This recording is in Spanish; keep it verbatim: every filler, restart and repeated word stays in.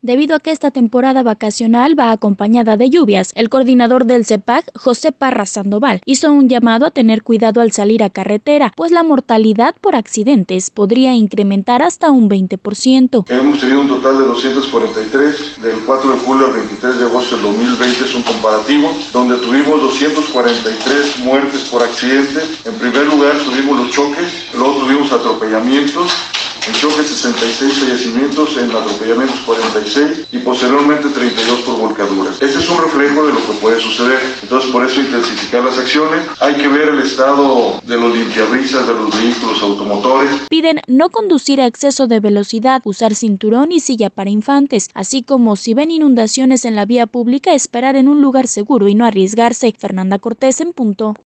Debido a que esta temporada vacacional va acompañada de lluvias, el coordinador del C E P A C, José Parra Sandoval, hizo un llamado a tener cuidado al salir a carretera, pues la mortalidad por accidentes podría incrementar hasta un veinte por ciento. Hemos tenido un total de doscientos cuarenta y tres, del cuatro de julio al veintitrés de agosto del dos mil veinte es un comparativo, donde tuvimos doscientos cuarenta y tres muertes por accidente. En primer lugar tuvimos los choques, luego tuvimos atropellamientos, en choques sesenta y seis fallecimientos, en atropellamientos cuarenta y seis y posteriormente treinta y dos por volcaduras. Este es un reflejo de lo que puede suceder, entonces por eso intensificar las acciones. Hay que ver el estado de los limpiabrisas de los vehículos automotores. Piden no conducir a exceso de velocidad, usar cinturón y silla para infantes, así como si ven inundaciones en la vía pública, esperar en un lugar seguro y no arriesgarse. Fernanda Cortés en punto.